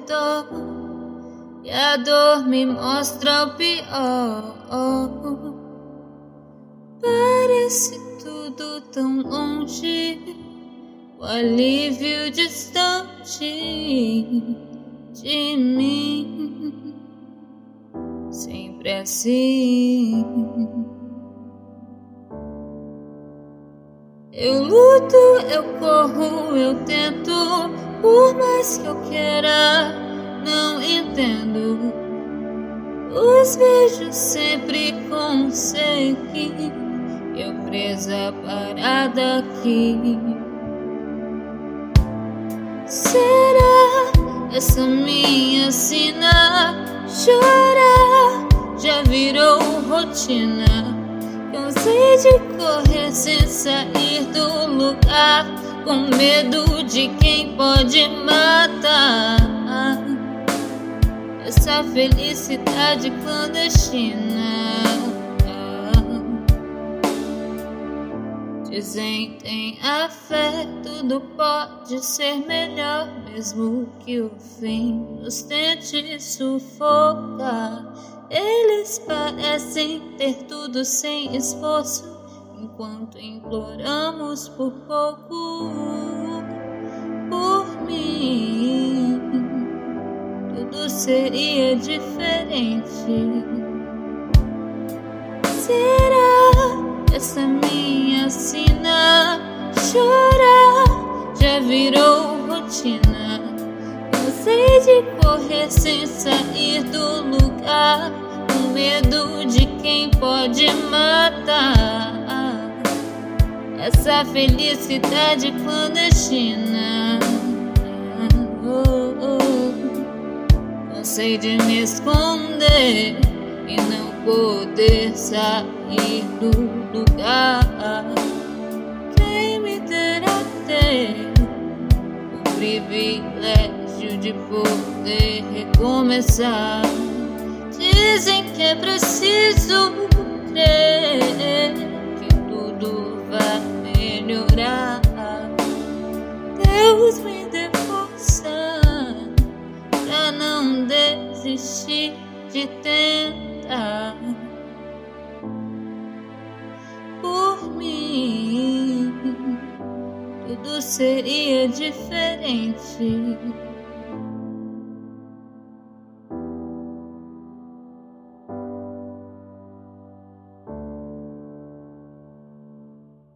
redor e a dor me mostra o pior. Parece tudo tão longe, o alívio distante de mim, sempre assim. Eu luto, eu corro, eu tento, por mais que eu queira, não entendo. Os vejo sempre com sede, eu presa, parada aqui. Será essa minha sina? Chorar já virou rotina. Cansei de correr sem sair do lugar, com medo de quem pode matar essa felicidade clandestina. Dizem tem a fé, tudo pode ser melhor, mesmo que o fim nos tente sufocar. Eles parecem ter tudo sem esforço, enquanto imploramos por pouco. Por mim, tudo seria diferente. Será essa minha sina? Chorar já virou rotina. Cansei de correr sem sair do lugar, com medo de quem pode matar essa felicidade clandestina. Cansei de me esconder e não poder sair do lugar. Quem me dera ter o privilégio de poder recomeçar. Dizem que é preciso crer que tudo vai melhorar. Deus me dê força pra não desistir de tentar. Por mim, tudo seria diferente.